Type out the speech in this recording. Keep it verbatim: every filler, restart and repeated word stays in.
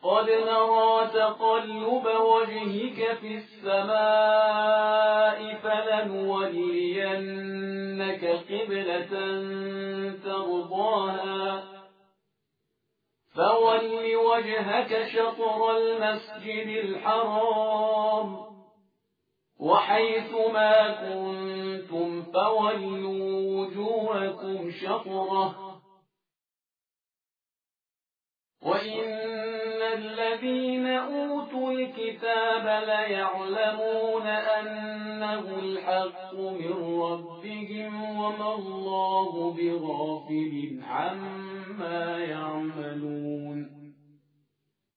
قد نرى تقلب وجهك في السماء فلنولينك قبلة ترضاها فول وجهك شطر المسجد الحرام وحيث ما كنتم فولوا وجوهكم شطره وإن الذين أوتوا الكتاب ليعلمون أنه الحق من ربهم وما الله بغافل عما يعملون